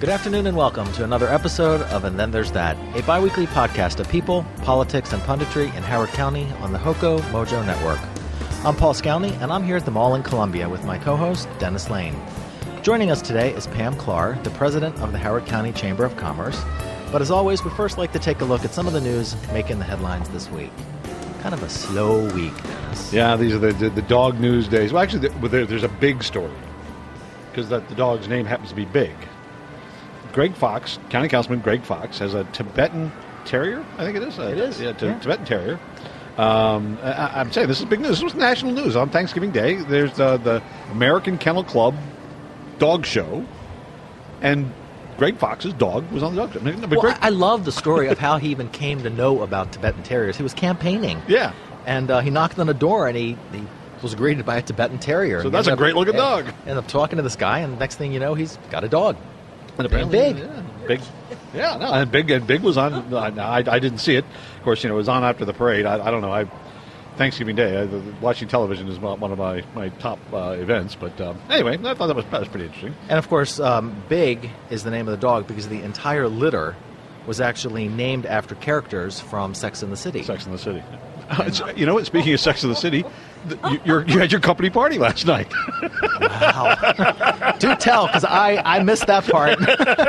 Good afternoon and welcome to another episode of And Then There's That, a bi-weekly podcast of people, politics, and punditry in Howard County on the Hoco Mojo Network. I'm Paul Scowney, and I'm here at the mall in Columbia with my co-host, Dennis Lane. Joining us today is Pam Clark, the president of the Howard County Chamber of Commerce. But as always, we first like to take a look at some of the news making the headlines this week. Kind of a slow week, Dennis. Yeah, these are the dog news days. Well, actually, there's a big story because the dog's name happens to be Big. Greg Fox, County Councilman Greg Fox, has a Tibetan Terrier, I think it is. It is. Yeah, Tibetan Terrier. I'm saying this is big news. This was national news on Thanksgiving Day. There's the American Kennel Club dog show, and Greg Fox's dog was on the dog show. I love the story of how he even came to know about Tibetan Terriers. He was campaigning. Yeah. And he knocked on a door, and he was greeted by a Tibetan Terrier. So that's a great-looking dog. Ended up talking to this guy, and next thing you know, he's got a dog. And apparently, Big. Yeah, Big. Yeah, no, and Big was on. I didn't see it. Of course, it was on after the parade. I don't know. Thanksgiving Day, watching television is one of my top events. But anyway, I thought that was pretty interesting. And of course, Big is the name of the dog because the entire litter was actually named after characters from Sex and the City. Sex and the City. You know what? Speaking of Sex and the City, you had your company party last night. Wow. Do tell, because I missed that part.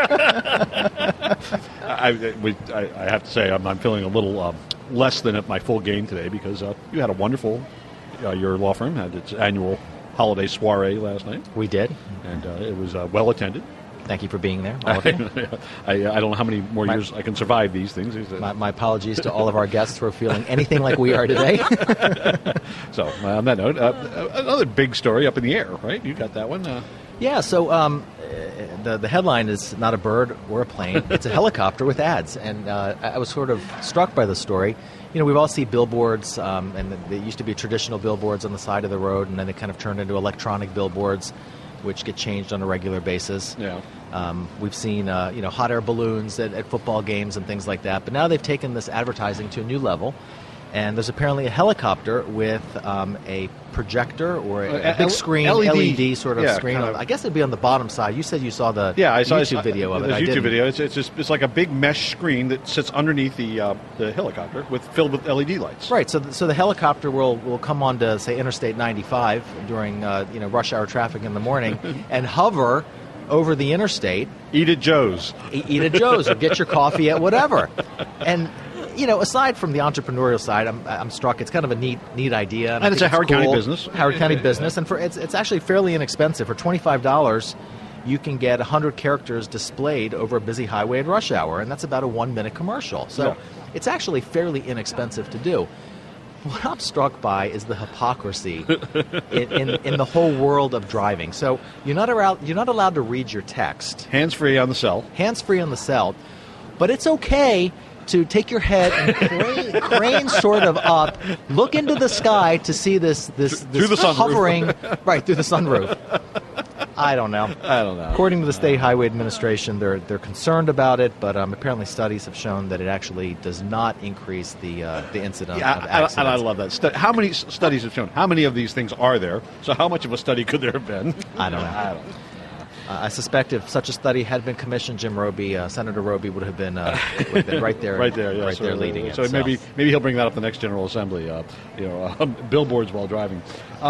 I have to say, I'm feeling a little less than at my full game today because you had a wonderful, your law firm had its annual holiday soiree last night. We did. And it was well attended. Thank you for being there, all of you. I don't know how many more years I can survive these things. My apologies to all of our guests for feeling anything like we are today. So, on that note, another big story up in the air, right? You got that one? Yeah, so the headline is not a bird or a plane. It's a helicopter with ads. And I was sort of struck by the story. You know, we've all seen billboards, and they used to be traditional billboards on the side of the road, and then they kind of turned into electronic billboards, which get changed on a regular basis. Yeah. We've seen, hot air balloons at football games and things like that. But now they've taken this advertising to a new level. And there's apparently a helicopter with a projector or a big screen, LED sort of screen. I guess it'd be on the bottom side. You said you saw the YouTube video of it. The YouTube video. It's like a big mesh screen that sits underneath the helicopter filled with LED lights. Right. So the helicopter will come onto, say, Interstate 95 during rush hour traffic in the morning and hover over the interstate. Eat at Joe's. Eat at Joe's or get your coffee at whatever. And aside from the entrepreneurial side, I'm struck. It's kind of a neat idea, and it's a Howard County business. Howard County business, and it's actually fairly inexpensive. For $25, you can get 100 characters displayed over a busy highway at rush hour, and that's about a 1-minute commercial. So it's actually fairly inexpensive to do. What I'm struck by is the hypocrisy in the whole world of driving. So you're not allowed to read your text. Hands-free on the cell. Hands-free on the cell, but it's okay to take your head and crane sort of up, look into the sky to see this through the hovering right through the sunroof. I don't know. According to the State Highway Administration, they're concerned about it, but apparently studies have shown that it actually does not increase the incident of accidents. And I love that. How many studies have shown? How many of these things are there? So how much of a study could there have been? I don't know. I suspect if such a study had been commissioned, Jim Roby, Senator Roby, would have been right there, there leading it. So maybe he'll bring that up the next General Assembly. Billboards while driving.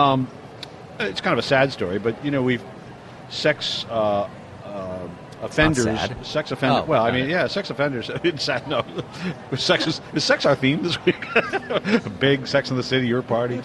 It's kind of a sad story, but we've sex offenders. Sex offenders. Oh, I mean, sex offenders. It's sad. No, is sex our theme this week? Big Sex in the City, your party.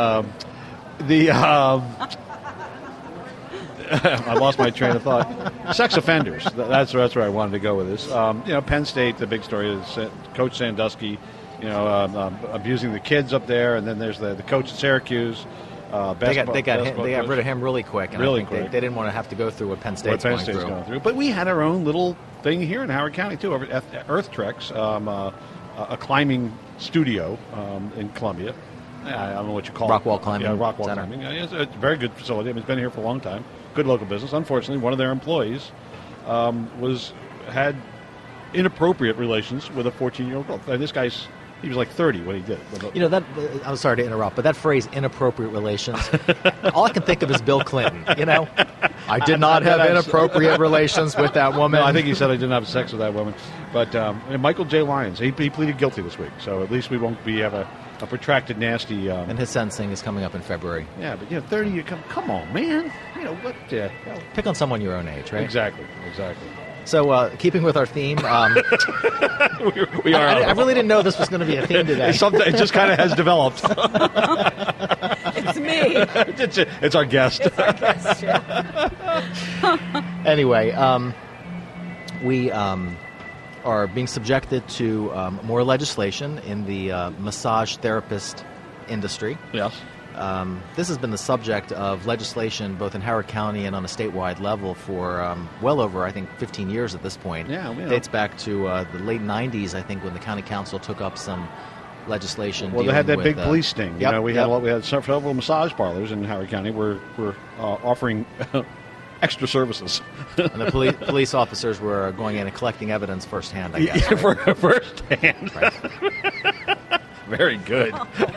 I lost my train of thought. Sex offenders. That's where I wanted to go with this. Penn State. The big story is Coach Sandusky. Abusing the kids up there, and then there's the coach at Syracuse. They got rid of him really quick. And really I think quick. They didn't want to have to go through what Penn State's going through. But we had our own little thing here in Howard County too, over at Earth Treks, a climbing studio in Columbia. I don't know what you call Rockwall it. Climbing. Yeah, Rockwall Center. Climbing. It's a very good facility. I mean, it's been here for a long time. Good local business. Unfortunately, one of their employees had inappropriate relations with a 14-year-old girl. This guy's He was like 30 when he did it. You know, that I'm sorry to interrupt, but that phrase, inappropriate relations, all I can think of is Bill Clinton, you know? I did not have inappropriate relations with that woman. No, I think he said I didn't have sex with that woman. But and Michael J. Lyons, he pleaded guilty this week, so at least we won't have a protracted, nasty... and his sentencing is coming up in February. Yeah, but 30, you come on, man. You know, what... Pick on someone your own age, right? Exactly. So, keeping with our theme, we are. I really didn't know this was going to be a theme today. It just kind of has developed. It's me. It's our guest. It's our guest, yeah. Anyway, we are being subjected to more legislation in the massage therapist industry. Yes. This has been the subject of legislation both in Howard County and on a statewide level for well over, I think, 15 years at this point. Yeah, It dates back to the late 90s, I think, when the county council took up some legislation. Well, they had that with, big police sting. Yep, We had several massage parlors in Howard County were offering extra services. And the police officers were going in and collecting evidence firsthand, I guess. Yeah, right? Firsthand. Right. Very good.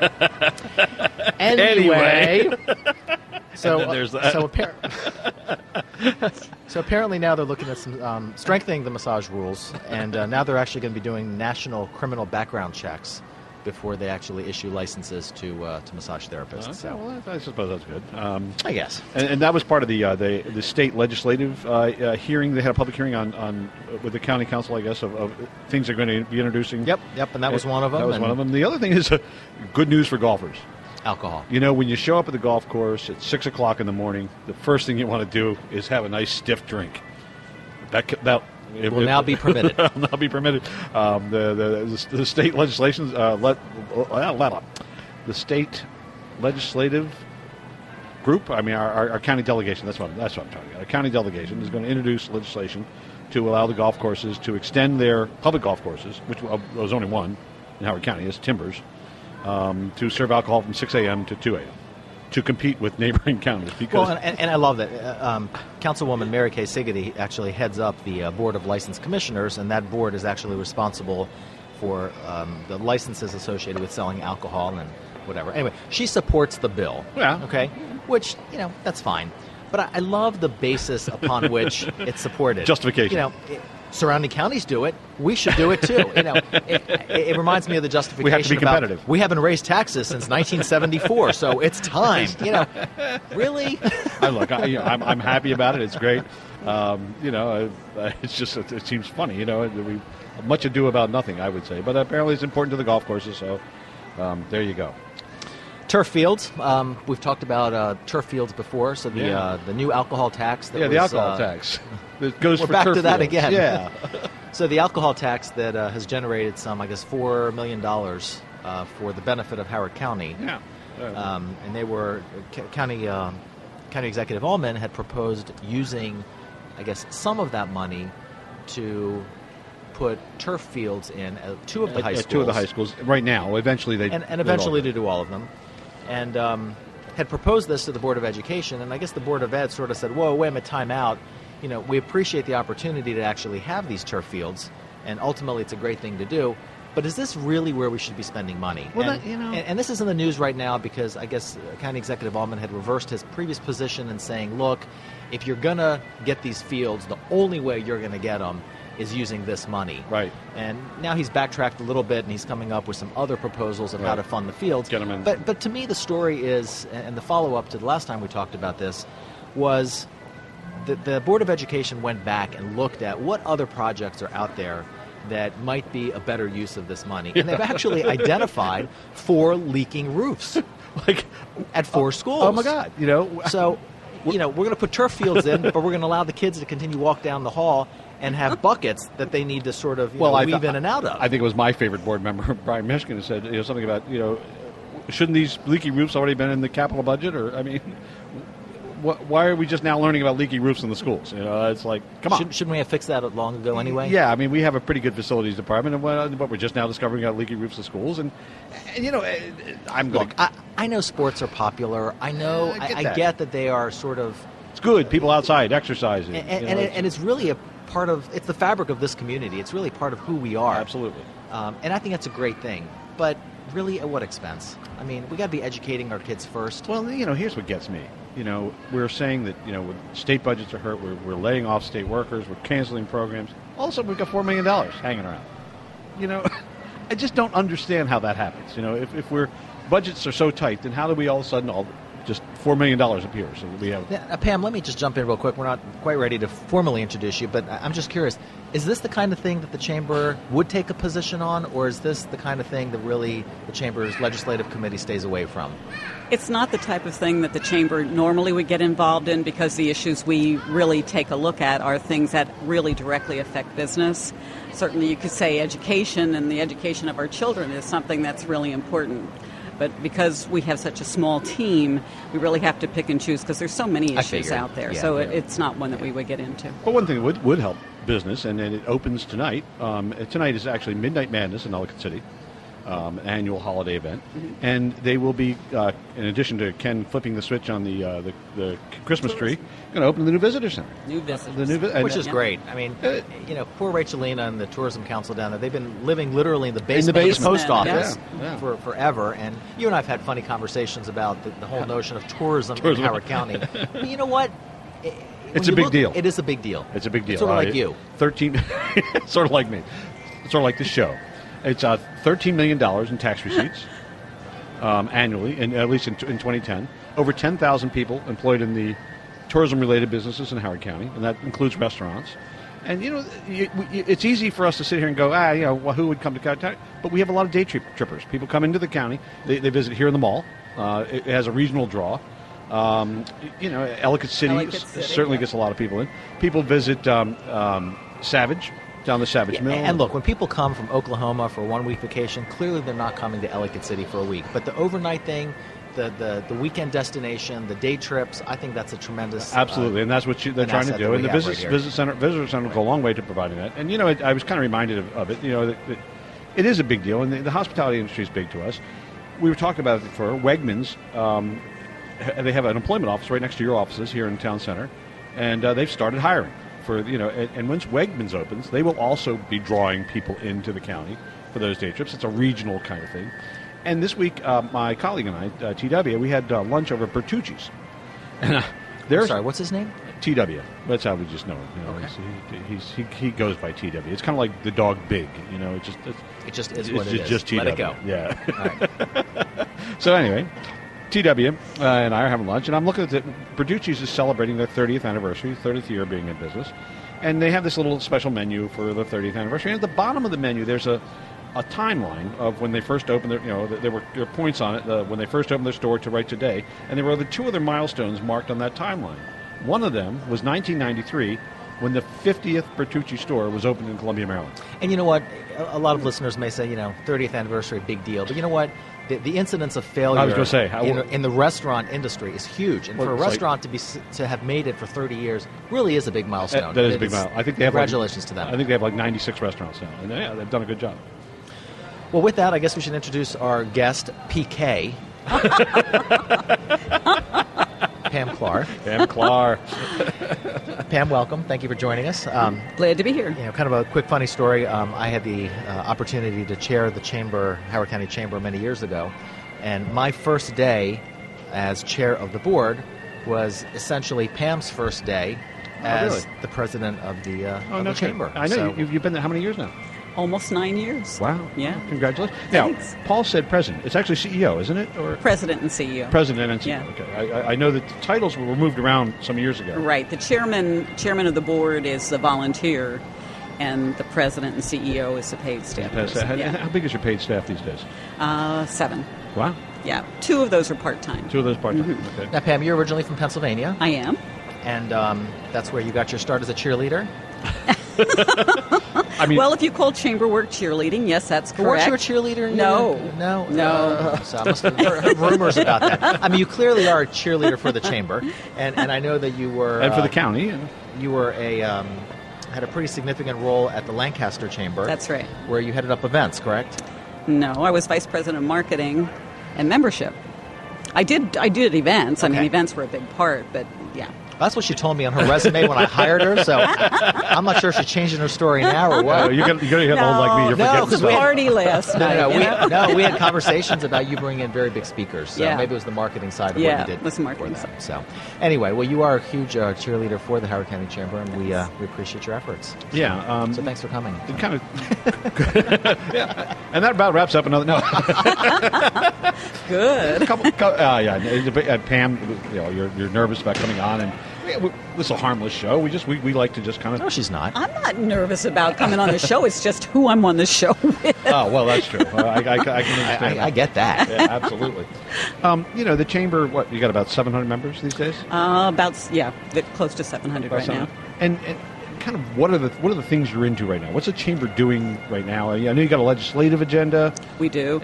Anyway. So there's that. So apparently now they're looking at some strengthening the massage rules, and now they're actually going to be doing national criminal background checks before they actually issue licenses to massage therapists. Okay, So well, I suppose that's good. I guess. And that was part of the state legislative hearing. They had a public hearing on with the county council, I guess, of things they're going to be introducing. Yep, and that was one of them. That was one of them. The other thing is good news for golfers. Alcohol. You know, when you show up at the golf course at 6 o'clock in the morning, the first thing you want to do is have a nice stiff drink. That will now be permitted. Will now be permitted. The state legislation, the state legislative group. I mean, our county delegation. That's what I'm talking about. Our county delegation is going to introduce legislation to allow the golf courses to extend their public golf courses, which was only one in Howard County, is Timbers, to serve alcohol from 6 a.m. to 2 a.m. to compete with neighboring counties. Because and I love that. Councilwoman Mary Kay Siggety actually heads up the Board of License Commissioners, and that board is actually responsible for the licenses associated with selling alcohol and whatever. Anyway, she supports the bill. Yeah. Okay? Which, that's fine. But I love the basis upon which it's supported. Justification. Surrounding counties do it. We should do it too. It reminds me of the justification. We have to be competitive. About, we haven't raised taxes since 1974, so it's time. Really. I'm happy about it. It's great. It's just it seems funny. We much ado about nothing, I would say, but apparently it's important to the golf courses. So there you go. Turf fields. We've talked about turf fields before. So the new alcohol tax. The alcohol tax. It goes we're for back turf to that fields. again. Yeah. So the alcohol tax that has generated some, I guess, $4 million for the benefit of Howard County. Yeah. And they were County Executive Allman had proposed using, I guess, some of that money to put turf fields in two of the high schools. Two of the high schools right now. Eventually eventually to do all of them. And had proposed this to the Board of Education, and I guess the Board of Ed sort of said, whoa, wait a minute, time out. We appreciate the opportunity to actually have these turf fields, and ultimately it's a great thing to do, but is this really where we should be spending money? Well, and this is in the news right now because I guess County Executive Allman had reversed his previous position and saying, look, if you're going to get these fields, the only way you're going to get them is using this money. Right. And now he's backtracked a little bit, and he's coming up with some other proposals of how to fund the fields. Get them in. But to me, the story is, and the follow-up to the last time we talked about this, was the Board of Education went back and looked at what other projects are out there that might be a better use of this money. And they've actually identified 4 leaking roofs at 4 schools. Oh, my God. So, we're going to put turf fields in, but we're going to allow the kids to continue to walk down the hall and have buckets that they need to sort of weave in and out of. I think it was my favorite board member, Brian Michigan, who said something about, shouldn't these leaky roofs already been in the capital budget? Or, I mean, why are we just now learning about leaky roofs in the schools? It's like, come on. Shouldn't we have fixed that long ago anyway? Yeah, I mean, we have a pretty good facilities department, but we're just now discovering about leaky roofs in schools. And Look, I know sports are popular. I know, I get that they are sort of... It's good. People outside exercising. And it's really a part of... It's the fabric of this community. It's really part of who we are. Absolutely. And I think that's a great thing. But really, at what expense? I mean, we got to be educating our kids first. Well, here's what gets me. We're saying that, state budgets are hurt. We're laying off state workers. We're canceling programs. All of a sudden, we've got $4 million hanging around. I just don't understand how that happens. If we're budgets are so tight, then how do we all of a sudden just $4 million appears? So we have. Pam, let me just jump in real quick. We're not quite ready to formally introduce you, but I'm just curious. Is this the kind of thing that the Chamber would take a position on, or is this the kind of thing that really the Chamber's legislative committee stays away from? It's not the type of thing that the Chamber normally would get involved in, because the issues we really take a look at are things that really directly affect business. Certainly you could say education, and the education of our children is something that's really important. But because we have such a small team, we really have to pick and choose, because there's so many issues out there. It's not one that we would get into. Well, one thing that would help business, and it opens tonight. Tonight is actually Midnight Madness in Ellicott City, an annual holiday event. Mm-hmm. And they will be, in addition to Ken flipping the switch on the Christmas tree, going to open the new visitor center. Which is great. I mean, poor Rachelina and the Tourism Council down there, they've been living literally in the basement of the post office for forever. And you and I have had funny conversations about the whole notion of tourism in Howard County. But you know what? It's a big deal. It is a big deal. It's a big deal. Sort of like you. 13, sort of like me. Sort of like this show. It's $13 million in tax receipts annually, and at least in 2010. Over 10,000 people employed in the tourism-related businesses in Howard County, and that includes restaurants. And, it's easy for us to sit here and go, who would come to County? But we have a lot of day trippers. People come into the county. They visit here in the mall. It has a regional draw. Ellicott City certainly gets a lot of people in. People visit Savage, down the Savage Mill. And look, when people come from Oklahoma for a one-week vacation, clearly they're not coming to Ellicott City for a week. But the overnight thing, the weekend destination, the day trips, I think that's a tremendous absolutely, and that's what they're trying to do. And the visitor center will go a long way to providing that. And I was kind of reminded of it. That it is a big deal, and the hospitality industry is big to us. We were talking about it for Wegmans. They have an employment office right next to your offices here in Town Center, and they've started hiring. And once Wegmans opens, they will also be drawing people into the county for those day trips. It's a regional kind of thing. And this week, my colleague and I, TW, we had lunch over at Bertucci's. And sorry, what's his name? TW. That's how we just know him. Okay. He goes by TW. It's kind of like the dog Big. It just is what it is. Just TW. Let it go. Yeah. All right. So anyway, TW and I are having lunch, and I'm looking at it. Bertucci's is celebrating their 30th anniversary, 30th year being in business, and they have this little special menu for the 30th anniversary. And at the bottom of the menu, there's a timeline of when they first opened there were points on it when they first opened their store to right today, and there were the two other milestones marked on that timeline. One of them was 1993, when the 50th Bertucci store was opened in Columbia, Maryland. And you know what? A lot of listeners may say, 30th anniversary, big deal. But you know what? The incidence of failure I was going to say, in the restaurant industry is huge. And for a restaurant to have made it for 30 years really is a big milestone. That is a big milestone. I think they have congratulations to them. I think they have 96 restaurants now. And they've done a good job. Well, with that, I guess we should introduce our guest, PK. Pam Klar. Pam Klar. Pam, welcome. Thank you for joining us. Glad to be here. Kind of a quick funny story. I had the opportunity to chair the Howard County Chamber many years ago, and my first day as chair of the board was essentially Pam's first day as the president of the chamber. I know. You've been there how many years now? Almost 9 years. Wow. Yeah. Congratulations. Thanks. Now, Paul said president. It's actually CEO, isn't it? Or President and CEO. President and CEO. Yeah. Okay. I know that the titles were moved around some years ago. Right. The chairman of the board is a volunteer, and the president and CEO is the paid staff. How big is your paid staff these days? 7. Wow. Yeah. 2 of those are part-time. 2 of those part-time. Mm-hmm. Okay. Now, Pam, you're originally from Pennsylvania. I am. And that's where you got your start as a cheerleader? Well, if you call chamber work cheerleading, yes, that's correct. Weren't you a cheerleader? No. So I must have heard rumors about that. I mean, you clearly are a cheerleader for the chamber, and I know that you were... And for the county. You were had a pretty significant role at the Lancaster Chamber. That's right. Where you headed up events, correct? No, I was vice president of marketing and membership. I did events. Okay. I mean, events were a big part, but yeah. That's what she told me on her resume when I hired her, so I'm not sure if she's changing her story now or what. You're going to get old like me. You're forgetting because we already last night. We had conversations about you bringing in very big speakers, so maybe it was the marketing side of what you did. Yeah, it was the marketing side. So anyway, well, you are a huge cheerleader for the Howard County Chamber, and we appreciate your efforts. Yeah. So thanks for coming. It kind of, yeah. And that about wraps up another. No. Good. Pam, you're nervous about coming on, and this is a harmless show. We like to just kind of. No, she's not. I'm not nervous about coming on the show. It's just who I'm on the show with. Oh well, that's true. I can understand. I get that. Yeah, absolutely. The chamber. What you got? About 700 members these days. Close to 700 right now. And kind of what are the things you're into right now? What's the chamber doing right now? I know you got a legislative agenda. We do.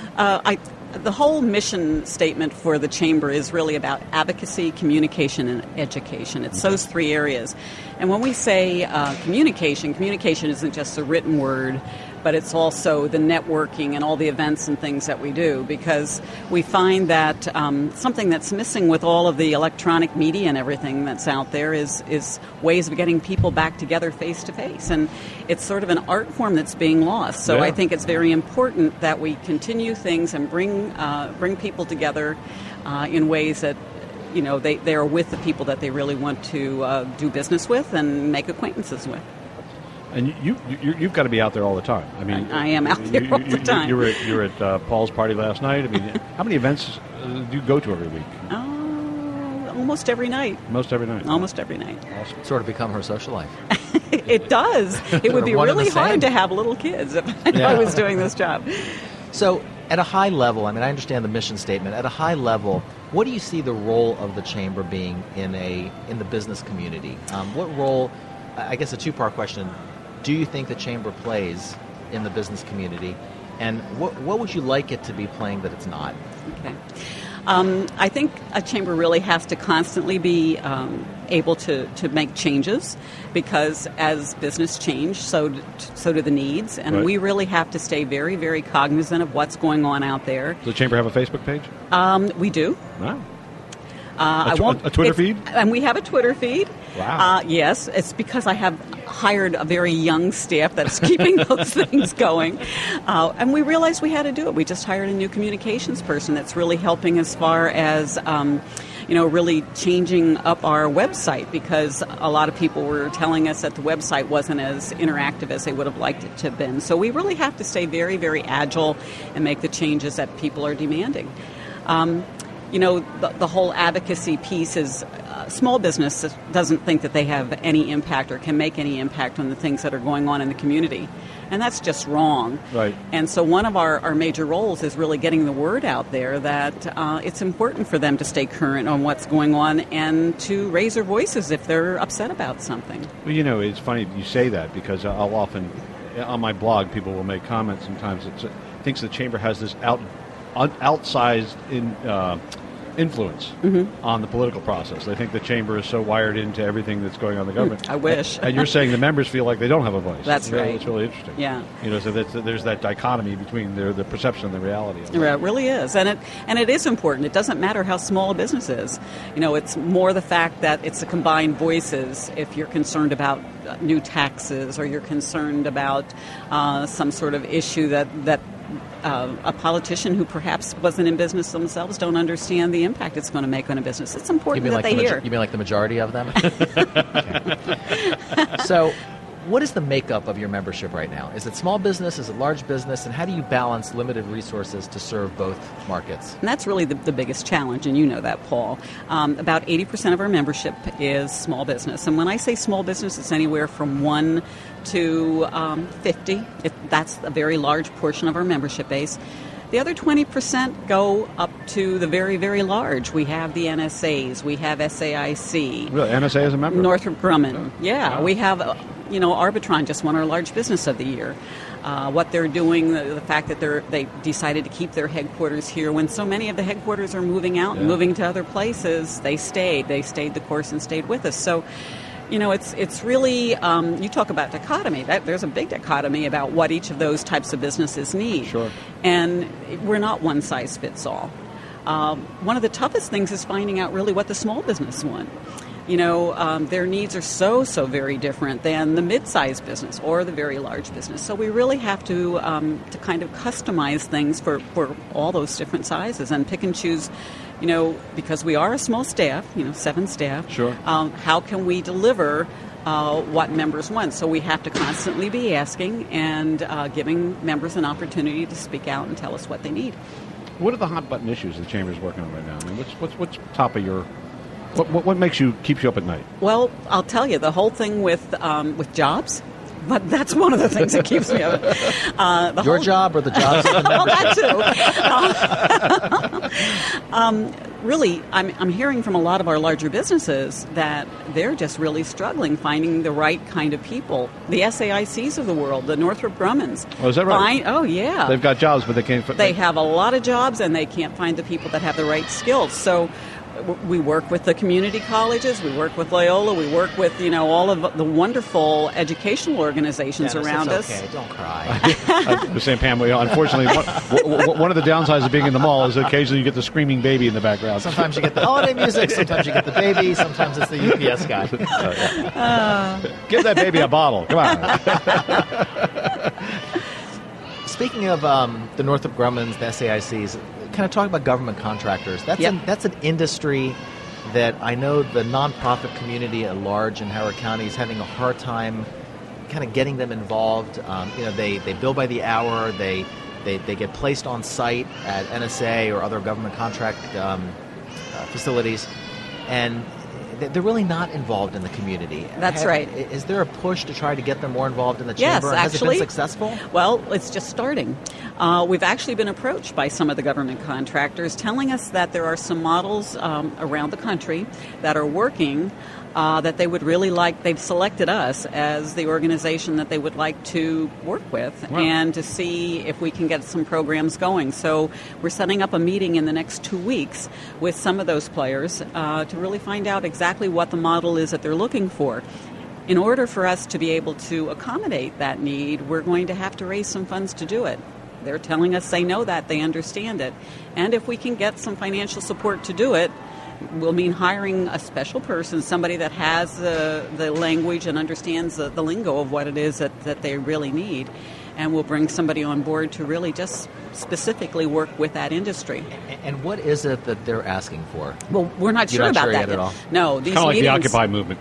The whole mission statement for the Chamber is really about advocacy, communication, and education. It's those three areas. And when we say communication isn't just a written word, but it's also the networking and all the events and things that we do, because we find that something that's missing with all of the electronic media and everything that's out there is ways of getting people back together face to face. And it's sort of an art form that's being lost. So I think it's very important that we continue things and bring people together in ways that they are with the people that they really want to do business with and make acquaintances with. And you've got to be out there all the time. I mean, I am out there all the time. You were at Paul's party last night. I mean, how many events do you go to every week? Almost every night. Most every night. Almost every night. Awesome. Sort of become her social life. It does. It would be really hard to have little kids if I was doing this job. So, at a high level, I mean, I understand the mission statement. At a high level, what do you see the role of the chamber being in the business community? What role? I guess a two-part question. Do you think the chamber plays in the business community, and what would you like it to be playing that it's not? Okay. I think a chamber really has to constantly be able to make changes, because as business change, so do the needs, and we really have to stay very, very cognizant of what's going on out there. Does the chamber have a Facebook page? We do. Wow. A Twitter feed? And we have a Twitter feed. Wow. Yes, it's because I have hired a very young staff that's keeping those things going. And we realized we had to do it. We just hired a new communications person that's really helping as far as, really changing up our website, because a lot of people were telling us that the website wasn't as interactive as they would have liked it to have been. So we really have to stay very, very agile and make the changes that people are demanding. The whole advocacy piece is small business doesn't think that they have any impact or can make any impact on the things that are going on in the community. And that's just wrong. Right. And so one of our major roles is really getting the word out there that it's important for them to stay current on what's going on and to raise their voices if they're upset about something. Well, it's funny you say that, because I'll often, on my blog, people will make comments sometimes that thinks the chamber has this outsized influence on the political process. They think the chamber is so wired into everything that's going on in the government. I wish. And you're saying the members feel like they don't have a voice. That's right. It's really interesting. Yeah. So there's that dichotomy between the perception and the reality of it. It really is. And it is important. It doesn't matter how small a business is. It's more the fact that it's the combined voices. If you're concerned about new taxes, or you're concerned about some sort of issue that a politician who perhaps wasn't in business themselves don't understand the impact it's going to make on a business. It's important that they hear. You mean like the majority of them? Okay. So, what is the makeup of your membership right now? Is it small business? Is it large business? And how do you balance limited resources to serve both markets? And that's really the biggest challenge, and you know that, Paul. About 80% of our membership is small business. And when I say small business, it's anywhere from 1 to 50. That's a very large portion of our membership base. The other 20% go up to the very, very large. We have the NSAs. We have SAIC. Really? NSA is a member? Northrop Grumman. Oh. Yeah. Wow. We have, Arbitron just won our large business of the year. What they're doing, the fact that they decided to keep their headquarters here when so many of the headquarters are moving out and moving to other places, they stayed the course and stayed with us. So, it's really, you talk about dichotomy. There's a big dichotomy about what each of those types of businesses need. Sure. And we're not one size fits all. One of the toughest things is finding out really what the small business want. their needs are so very different than the mid-sized business or the very large business. So we really have to kind of customize things for all those different sizes and pick and choose, because we are a small staff, 7 staff. Sure. How can we deliver what members want? So we have to constantly be asking and giving members an opportunity to speak out and tell us what they need. What are the hot button issues the Chamber's working on right now? I mean, what's top of your... What keeps you up at night? Well, I'll tell you, the whole thing with jobs, but that's one of the things that keeps me up. Your job or the jobs of the well, that too. Really, I'm hearing from a lot of our larger businesses that they're just really struggling finding the right kind of people. The SAICs of the world, the Northrop Grummans. Oh, is that right? Oh, yeah. They've got jobs, but they can't... They have a lot of jobs, and they can't find the people that have the right skills. So we work with the community colleges, we work with Loyola, we work with, all of the wonderful educational organizations around us. Okay, don't cry. I was saying, Pam, unfortunately, one of the downsides of being in the mall is occasionally you get the screaming baby in the background. Sometimes you get the holiday music, sometimes you get the baby, sometimes it's the UPS guy. Give that baby a bottle. Come on. Speaking of the Northrop Grummans, the SAICs, kind of talk about government contractors. That's an industry that I know the nonprofit community at large in Howard County is having a hard time kind of getting them involved. They bill by the hour. They get placed on site at NSA or other government contract facilities, and they're really not involved in the community. That's right. Is there a push to try to get them more involved in the chamber? Yes, Has it been successful? Well, it's just starting. We've actually been approached by some of the government contractors telling us that there are some models around the country that are working that they would really like. They've selected us as the organization that they would like to work with and to see if we can get some programs going. So we're setting up a meeting in the next 2 weeks with some of those players to really find out exactly what the model is that they're looking for. In order for us to be able to accommodate that need, we're going to have to raise some funds to do it. They're telling us they know that, they understand it. And if we can get some financial support to do it, will mean hiring a special person, somebody that has the language and understands the lingo of what it is that they really need. And we'll bring somebody on board to really just specifically work with that industry. And what is it that they're asking for? Well, we're not sure about that yet. No, these kind of meetings... like the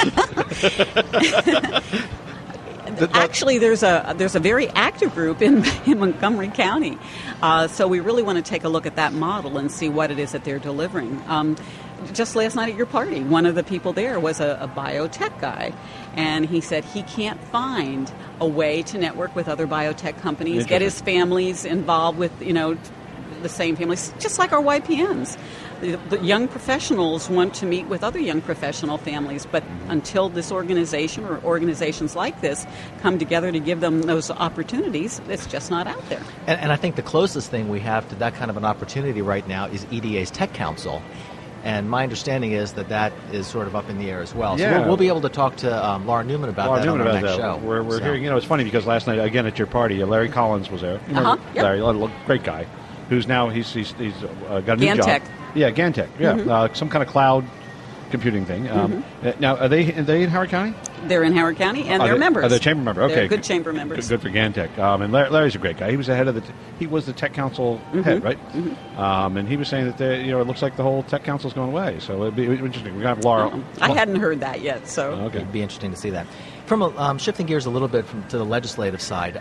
Occupy movement. Actually, there's a very active group in Montgomery County. So we really want to take a look at that model and see what it is that they're delivering. Just last night at your party, one of the people there was a biotech guy, and he said he can't find a way to network with other biotech companies, get his families involved with, the same families, just like our YPNs. The young professionals want to meet with other young professional families, but until this organization or organizations like this come together to give them those opportunities, it's just not out there. And I think the closest thing we have to that kind of an opportunity right now is EDA's Tech Council. And my understanding is that is sort of up in the air as well. Yeah. So we'll be able to talk to Laura Newman about that on our next show. We're hearing, it's funny because last night, again, at your party, Larry Collins was there. Yep. Larry, great guy, who's now, he's got a new Gantech. job. Yeah, Gantech. Yeah, some kind of cloud computing thing. Now, are they in Howard County? They're in Howard County, and they're members. They're chamber member. Okay, they're good chamber members. Good for Gantech. And Larry's a great guy. He was the head of he was the Tech Council head, right? And he was saying that it looks like the whole Tech Council is going away. So it'd be interesting. We're going to have Laura. I hadn't heard that yet, so okay. It'd be interesting to see that. From shifting gears a little bit to the legislative side,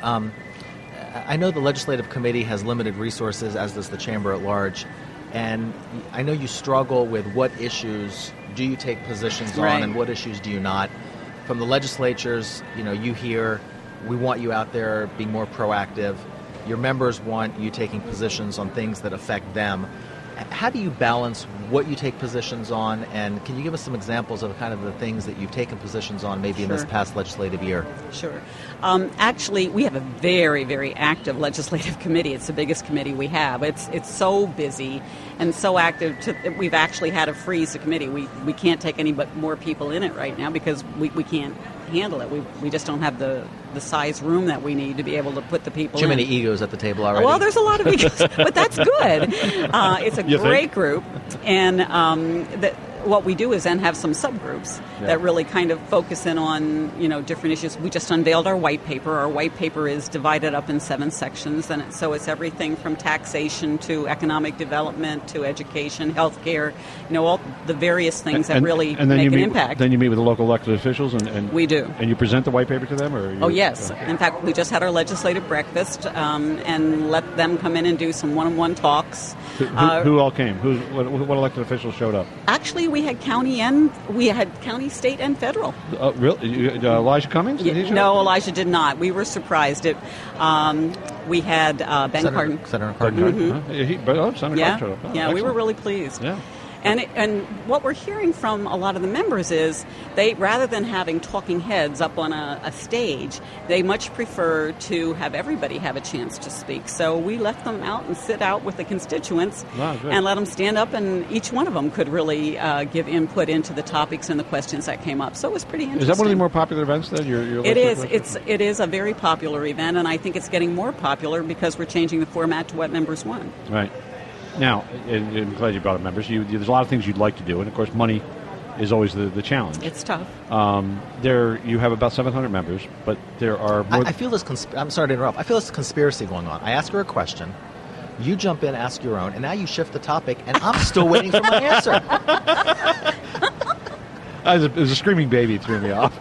I know the legislative committee has limited resources, as does the chamber at large. And I know you struggle with what issues do you take positions on and what issues do you not. From the legislatures, you hear, we want you out there being more proactive. Your members want you taking positions on things that affect them. How do you balance what you take positions on, and can you give us some examples of kind of the things that you've taken positions on maybe in this past legislative year? Sure. Actually, we have a very, very active legislative committee. It's the biggest committee we have. It's so busy and so active. We've actually had to freeze the committee. We can't take any but more people in it right now because we can't handle it. We just don't have the size room that we need to be able to put the people in. Too many egos at the table already. Well, there's a lot of egos, but that's good. It's a great group, and what we do is then have some subgroups that really kind of focus in on, different issues. We just unveiled our white paper. Our white paper is divided up in 7 sections, and so it's everything from taxation to economic development to education, healthcare, all the various things that really make an impact. Then you meet with the local elected officials, and we do. And you present the white paper to them, or? Oh, yes. In fact, we just had our legislative breakfast and let them come in and do some one-on-one talks. Who all came? What elected officials showed up? Actually, we had county, state, and federal. Really? Elijah Cummings? No, Elijah did not. We were surprised. We had Ben Cardin. Senator Cardin. Mm-hmm. Senator Cardin showed up. Oh, yeah, we were really pleased. Yeah. And what we're hearing from a lot of the members is they, rather than having talking heads up on a stage, they much prefer to have everybody have a chance to speak. So we left them out and sit out with the constituents and let them stand up, and each one of them could really give input into the topics and the questions that came up. So it was pretty interesting. Is that one of the more popular events then? It is. It is a very popular event, and I think it's getting more popular because we're changing the format to what members want. Right. Now, and I'm glad you brought up members. There's a lot of things you'd like to do, and of course, money is always the challenge. It's tough. You have about 700 members, but there are more. I feel this. I'm sorry to interrupt. I feel this conspiracy going on. I ask her a question, you jump in, ask your own, and now you shift the topic, and I'm still waiting for my answer. It was a screaming baby threw me off.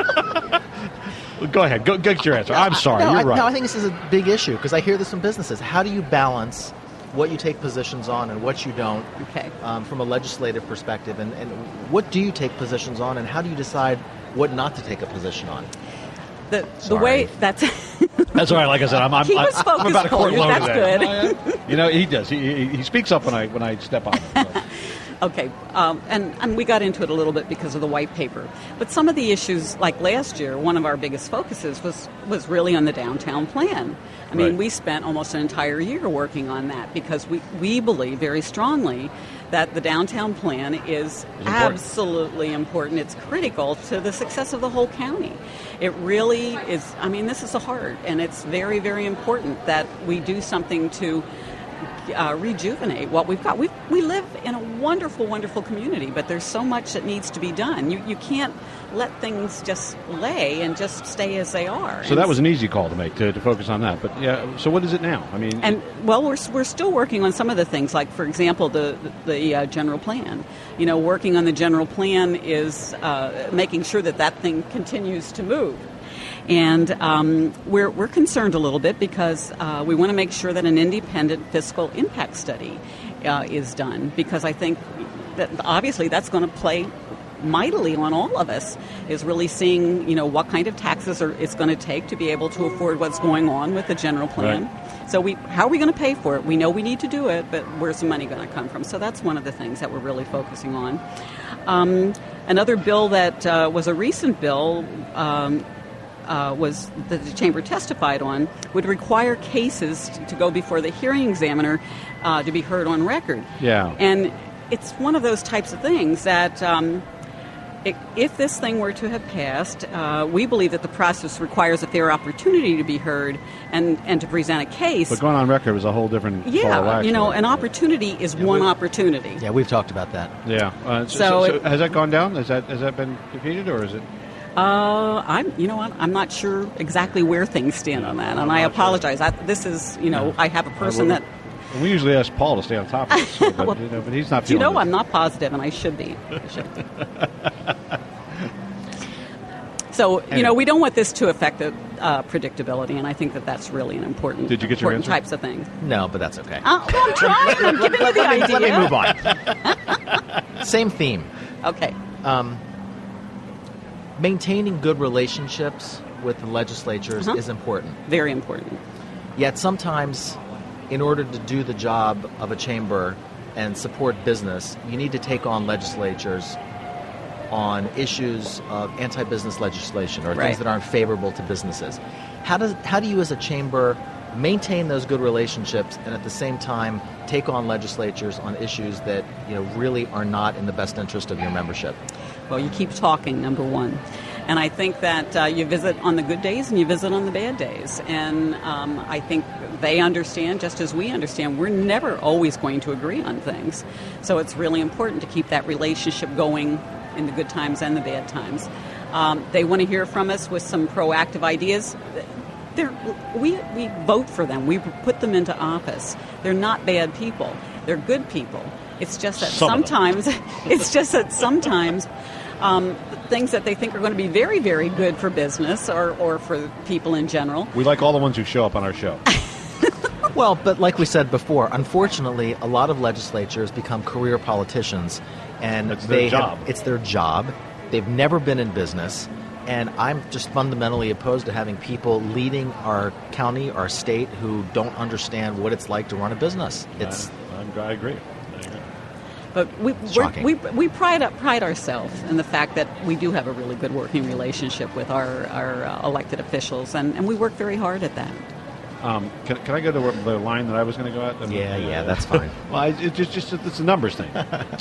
Go ahead. Go get your answer. I'm sorry. You're right. No, I think this is a big issue because I hear this from businesses. How do you balance what you take positions on and what you don't from a legislative perspective, and what do you take positions on, and how do you decide what not to take a position on? The way that's that's all right. Like I said, I'm about to court load today. Good. He does. He speaks up when I step on him. So. Okay, and we got into it a little bit because of the white paper. But some of the issues, like last year, one of our biggest focuses was really on the downtown plan. I mean, we spent almost an entire year working on that because we believe very strongly that the downtown plan is absolutely important. It's critical to the success of the whole county. It really is. I mean, this is a heart, and it's very, very important that we do something to rejuvenate what we've got. We live in a wonderful, wonderful community, but there's so much that needs to be done. You can't let things just lay and just stay as they are. So that was an easy call to make, to focus on that. But yeah, so what is it now? I mean, we're still working on some of the things, like for example the general plan. Working on the general plan is making sure that thing continues to move. And we're concerned a little bit because we want to make sure that an independent fiscal impact study is done, because I think that obviously that's going to play mightily on all of us, is really seeing what kind of taxes it's going to take to be able to afford what's going on with the general plan. Right. So how are we going to pay for it? We know we need to do it, but where's the money going to come from? So that's one of the things that we're really focusing on. Another bill that was a recent bill was that the Chamber testified on would require cases to go before the hearing examiner to be heard on record. Yeah. And it's one of those types of things that if this thing were to have passed, we believe that the process requires a fair opportunity to be heard and to present a case. But going on record was a whole different ball of wax. An opportunity is one opportunity. Yeah, we've talked about that. Yeah. So has that gone down? Has that been defeated, or is it? I'm not sure exactly where things stand on that, and I apologize. This is, I have a person that. We usually ask Paul to stay on top of this, but he's not feeling it. I'm not positive, and I should be. So, we don't want this to affect the predictability, and I think that's really an important, Did you get your answer? Types of thing. No, but that's okay. I'm trying. I'm giving you the idea. Let me move on. Same theme. Okay. Maintaining good relationships with the legislatures is important. Very important. Yet sometimes, in order to do the job of a chamber and support business, you need to take on legislatures on issues of anti-business legislation or things that aren't favorable to businesses. How do you as a chamber maintain those good relationships and at the same time take on legislatures on issues that really are not in the best interest of your membership? Well, you keep talking, number one. And I think that you visit on the good days and you visit on the bad days. And I think they understand, just as we understand, we're never always going to agree on things. So it's really important to keep that relationship going in the good times and the bad times. They want to hear from us with some proactive ideas. We vote for them. We put them into office. They're not bad people. They're good people. It's just that sometimes things that they think are going to be very, very good for business or for people in general. We like all the ones who show up on our show. Well, but like we said before, unfortunately, a lot of legislatures become career politicians, and it's their job. It's their job. They've never been in business, and I'm just fundamentally opposed to having people leading our county, our state, who don't understand what it's like to run a business. I agree. But we pride ourselves in the fact that we do have a really good working relationship with our elected officials, and we work very hard at that. Can I go to the line that I was going to go at? Yeah, that's fine. Well, it's a numbers thing.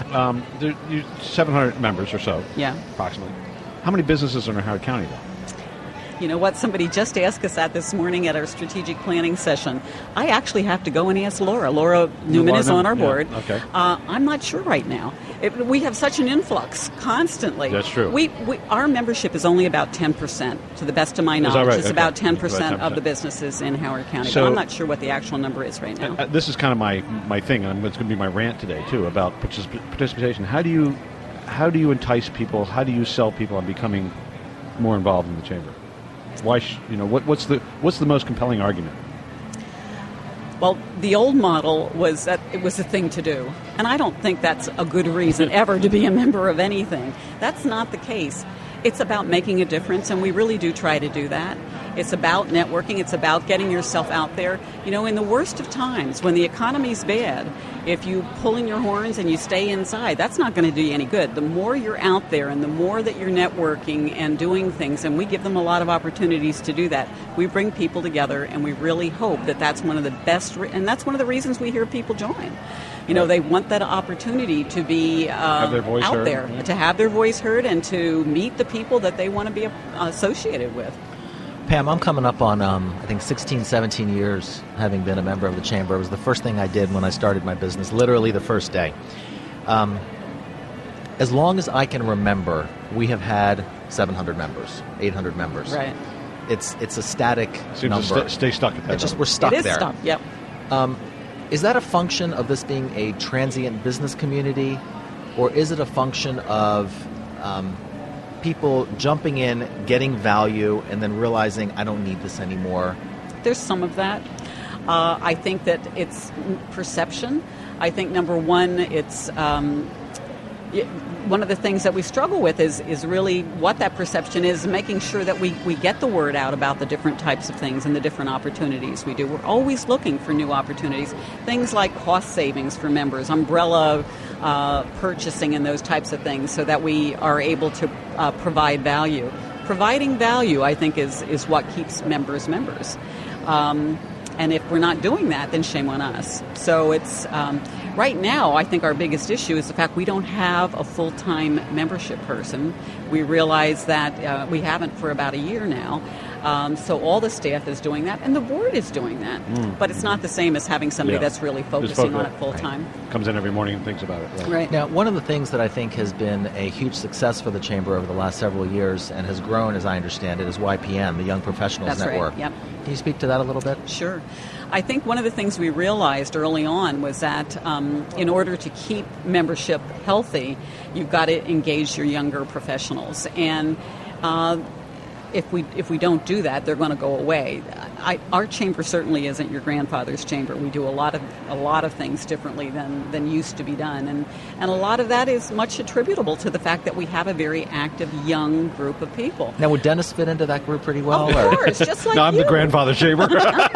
700 members or so, approximately. How many businesses are in Howard County, though? You know what? Somebody just asked us that this morning at our strategic planning session. I actually have to go and ask Laura. Laura Newman is on our board. Yeah, okay. I'm not sure right now. We have such an influx constantly. That's true. Our membership is only about 10%, to the best of my knowledge. Right? It's about 10% of the businesses in Howard County. So, but I'm not sure what the actual number is right now. This is kind of my thing, and it's going to be my rant today, too, about participation. How do you entice people? How do you sell people on becoming more involved in the chamber? Why? What's the most compelling argument? Well, the old model was that it was a thing to do, and I don't think that's a good reason ever to be a member of anything. That's not the case. It's about making a difference, and we really do try to do that. It's about networking. It's about getting yourself out there. In the worst of times, when the economy's bad, if you pull in your horns and you stay inside, that's not going to do you any good. The more you're out there and the more that you're networking and doing things, and we give them a lot of opportunities to do that, we bring people together, and we really hope that that's one of the best, and that's one of the reasons we hear people join. They want that opportunity to be have their voice out heard. there, Yeah. to have their voice heard, and to meet the people that they want to be associated with. Pam, I'm coming up on, I think, 16, 17 years having been a member of the Chamber. It was the first thing I did when I started my business, literally the first day. As long as I can remember, we have had 700 members, 800 members. Right. It's a static Seems number. to stay stuck at that. We're stuck it is there. Stuck, yep. Is that a function of this being a transient business community, or is it a function of people jumping in, getting value, and then realizing, I don't need this anymore? There's some of that. I think that it's perception. I think, number one, it's one of the things that we struggle with is really what that perception is, making sure that we get the word out about the different types of things and the different opportunities we do. We're always looking for new opportunities, things like cost savings for members, umbrella purchasing and those types of things, so that we are able to provide value. Providing value, I think, is what keeps members. And if we're not doing that, then shame on us. So it's right now, I think our biggest issue is the fact we don't have a full-time membership person. We realize that we haven't for about a year now. So all the staff is doing that, and the board is doing that. But it's not the same as having somebody that's really focusing on it full-time. Right. Comes in every morning and thinks about it. Right. Now, one of the things that I think has been a huge success for the Chamber over the last several years, and has grown, as I understand it, is YPN, the Young Professionals Network. Right. Yep. Can you speak to that a little bit? Sure. I think one of the things we realized early on was that in order to keep membership healthy, you've got to engage your younger professionals. And if we don't do that, they're going to go away. Our chamber certainly isn't your grandfather's chamber. We do a lot of things differently than used to be done, and a lot of that is much attributable to the fact that we have a very active young group of people. Now, would Dennis fit into that group pretty well? Of course, just like no, I'm you. the grandfather's chamber.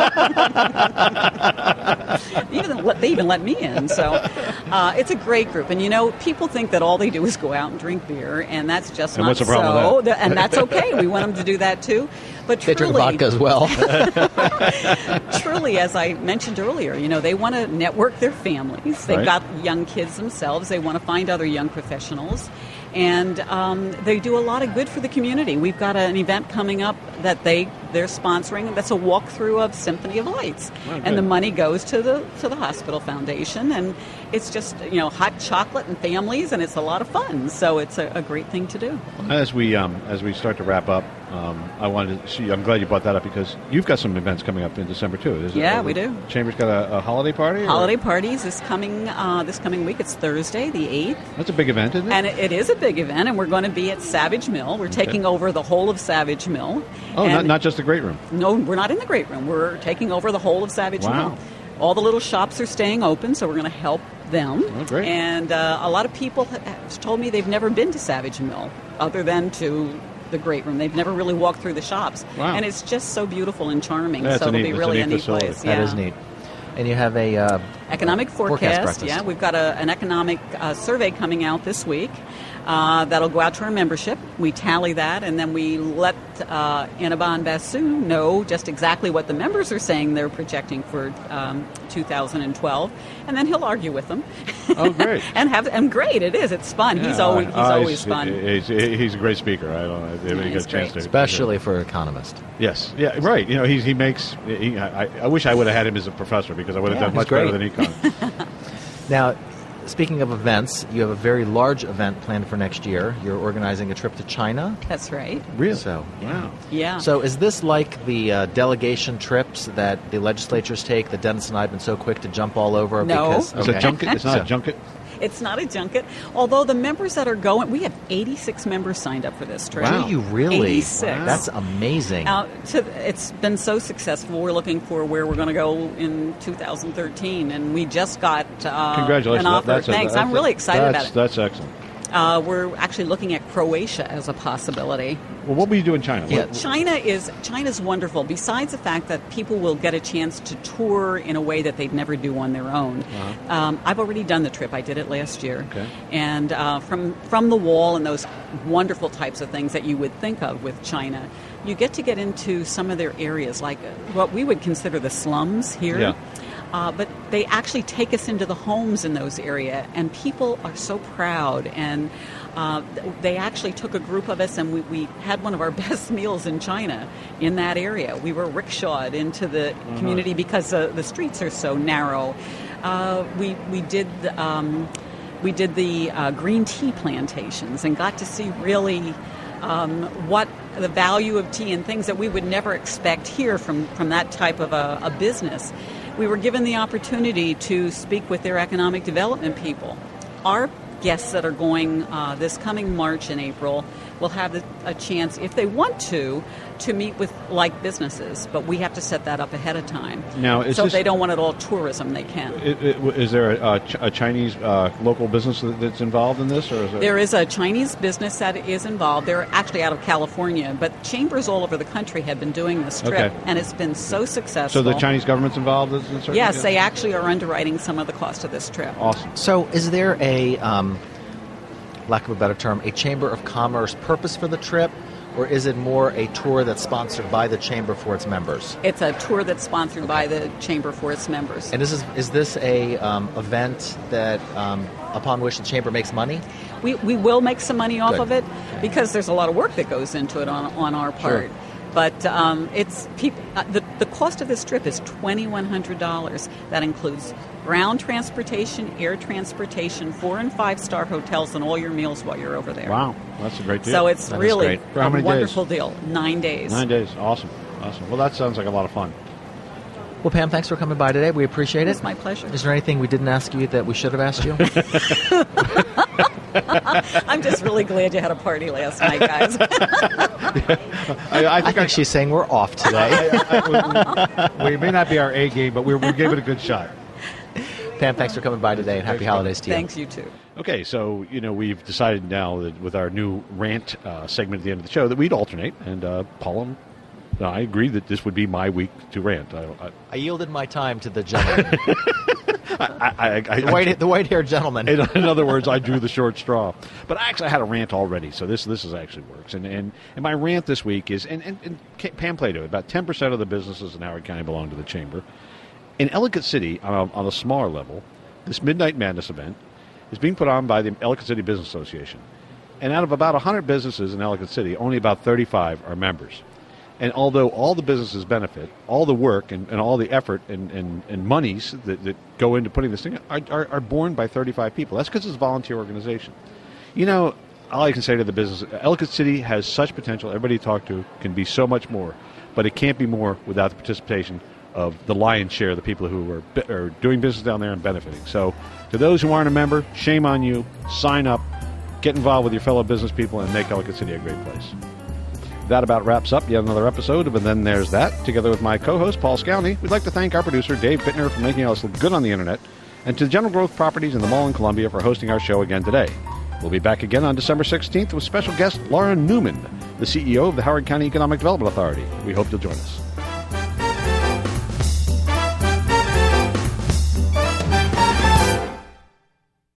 They even let me in, so it's a great group. And people think that all they do is go out and drink beer, and that's just not what's the so. problem with that? And that's okay. We want them to do that too. But They truly, drink vodka as well. truly, as I mentioned earlier, they want to network their families. They've Right. got young kids themselves. They want to find other young professionals. And they do a lot of good for the community. We've got an event coming up that they're sponsoring. That's a walkthrough of Symphony of Lights, and the money goes to the Hospital Foundation. And it's just hot chocolate and families, and it's a lot of fun. So it's a great thing to do. As we start to wrap up, I'm glad you brought that up because you've got some events coming up in December too. We do. Chamber's got a holiday party. Holiday parties is coming this coming week. It's Thursday, the 8th. That's a big event, isn't it? And it is a big event, and we're going to be at Savage Mill. We're taking over the whole of Savage Mill. Oh, not just the great room. No, we're not in the great room. We're taking over the whole of Savage Mill. All the little shops are staying open, so we're going to help them. Oh, great. And a lot of people have told me they've never been to Savage Mill other than to the great room. They've never really walked through the shops. Wow. And it's just so beautiful and charming. Yeah, so it'll be really a neat facility. place. That is neat. And you have a economic forecast. breakfast. Yeah, we've got an economic survey coming out this week. That'll go out to our membership. We tally that, and then we let Inaban Bassoon know just exactly what the members are saying they're projecting for 2012, and then he'll argue with them. Oh, great! and great it is. It's fun. Yeah, he's always fun. He's a great speaker. I don't know if you get a chance to, especially for an economist. Yes, yeah, right. He makes. I wish I would have had him as a professor because I would have done much better than econ. Now, speaking of events, you have a very large event planned for next year. You're organizing a trip to China. That's right. Really? So, wow. Yeah. So is this like the delegation trips that the legislatures take that Dennis and I have been so quick to jump all over? No. Because, It's a junket? It's not a junket? It's not a junket, although the members that are going, we have 86 members signed up for this trip. Wow. Do you really? 86. Wow. That's amazing. It's been so successful. We're looking for where we're going to go in 2013, and we just got Congratulations. an offer. Thanks. I'm really excited about it. That's excellent. We're actually looking at Croatia as a possibility. Well, what will you do in China? Yeah. China's wonderful. Besides the fact that people will get a chance to tour in a way that they'd never do on their own. Uh-huh. I've already done the trip. I did it last year. Okay. And from the wall and those wonderful types of things that you would think of with China, you get into some of their areas, like what we would consider the slums here. Yeah. But they actually take us into the homes in those areas, and people are so proud. And they actually took a group of us, and we had one of our best meals in China in that area. We were rickshawed into the community because the streets are so narrow. We did the green tea plantations and got to see really what the value of tea and things that we would never expect here from that type of a business. We were given the opportunity to speak with their economic development people. Our guests that are going this coming March and April will have a chance, if they want to meet with like businesses, but we have to set that up ahead of time. Now, if they don't want it all tourism, they can. Is there a Chinese local business that's involved in this? Or There is a Chinese business that is involved. They're actually out of California, but chambers all over the country have been doing this trip, and it's been so successful. So the Chinese government's involved? Yes, they actually are underwriting some of the cost of this trip. Awesome. So is there a, lack of a better term, a Chamber of Commerce purpose for the trip? Or is it more a tour that's sponsored by the Chamber for its members? It's a tour that's sponsored by the Chamber for its members. And is this a event that upon which the Chamber makes money? We will make some money off of it because there's a lot of work that goes into it on our part. Sure. But the cost of this trip is $2,100. That includes ground transportation, air transportation, 4- and 5-star hotels, and all your meals while you're over there. Wow, that's a great deal. So it's really a wonderful deal. 9 days. 9 days. Awesome. Well, that sounds like a lot of fun. Well, Pam, thanks for coming by today. We appreciate it. It's my pleasure. Is there anything we didn't ask you that we should have asked you? I'm just really glad you had a party last night, guys. I think she's saying we're off today. We may not be our A game, but we gave it a good shot. Pam, thanks for coming by today, and happy holidays to you. Thanks, you too. Okay, so, we've decided now that with our new rant segment at the end of the show that we'd alternate, and Paul and I agreed that this would be my week to rant. I yielded my time to the gentleman. The white-haired gentleman. In other words, I drew the short straw. But actually, I had a rant already, so this is actually works. And my rant this week is, and Pam played it, about 10% of the businesses in Howard County belong to the Chamber. In Ellicott City, on a smaller level, this Midnight Madness event is being put on by the Ellicott City Business Association. And out of about 100 businesses in Ellicott City, only about 35 are members. And although all the businesses benefit, all the work and all the effort and monies that go into putting this thing are borne by 35 people. That's because it's a volunteer organization. You know, all I can say to the business, Ellicott City has such potential. Everybody you talk to can be so much more, but it can't be more without the participation of the lion's share of the people who are doing business down there and benefiting. So to those who aren't a member, shame on you. Sign up, get involved with your fellow business people, and make Ellicott City a great place. That about wraps up yet another episode of And Then There's That. Together with my co-host, Paul Scowney, we'd like to thank our producer, Dave Bittner, for making us look good on the Internet, and to General Growth Properties in the Mall in Columbia for hosting our show again today. We'll be back again on December 16th with special guest Laura Newman, the CEO of the Howard County Economic Development Authority. We hope you'll join us.